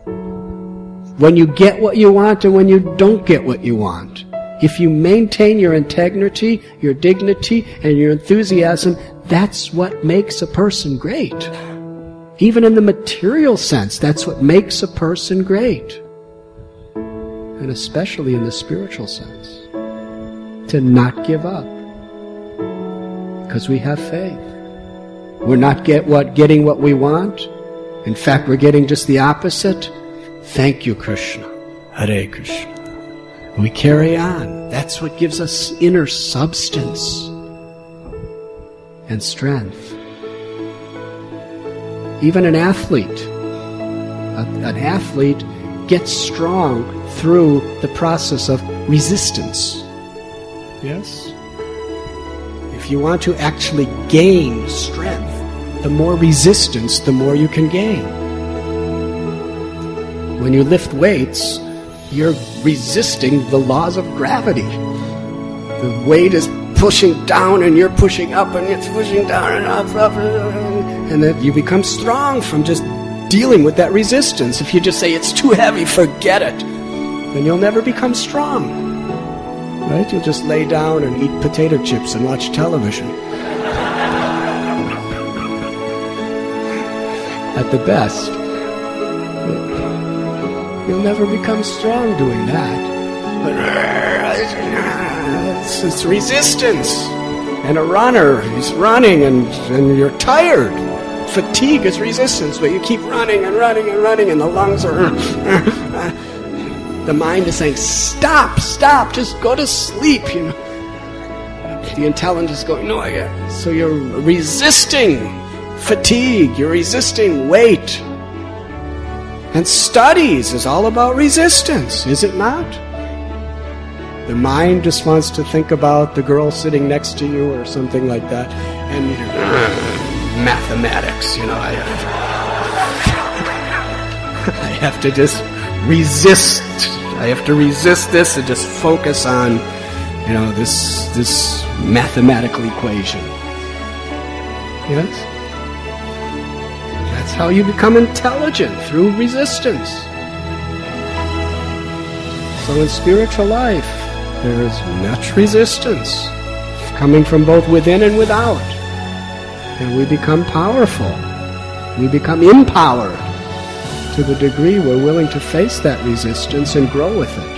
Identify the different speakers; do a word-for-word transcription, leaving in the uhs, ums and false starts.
Speaker 1: When you get what you want and when you don't get what you want. If you maintain your integrity, your dignity, and your enthusiasm, that's what makes a person great. Even in the material sense, that's what makes a person great. And especially in the spiritual sense. To not give up. Because we have faith. We're not get what getting what we want. In fact, we're getting just the opposite. Thank you, Krishna. Hare Krishna. We carry on. That's what gives us inner substance and strength. Even an athlete, a, an athlete gets strong through the process of resistance. Yes? If you want to actually gain strength, the more resistance, the more you can gain. When you lift weights, you're resisting the laws of gravity. The weight is pushing down and you're pushing up and it's pushing down and up, up, and then you become strong from just dealing with that resistance. If you just say, it's too heavy, forget it, then you'll never become strong. Right? You'll just lay down and eat potato chips and watch television. At the best. You'll never become strong doing that. But it's, it's resistance. And a runner, he's running and, and you're tired. Fatigue is resistance, but you keep running and running and running and the lungs are... The mind is saying, stop, stop, just go to sleep, you know. The intelligence is going, no, I get. So you're resisting fatigue, you're resisting weight. And studies is all about resistance, is it not? The mind just wants to think about the girl sitting next to you or something like that. And you know, uh, mathematics, you know, I have, I have to just resist. I have to resist this and just focus on, you know, this this mathematical equation. Yes? That's how you become intelligent, through resistance. So in spiritual life, there is much resistance coming from both within and without. And we become powerful. We become empowered to the degree we're willing to face that resistance and grow with it.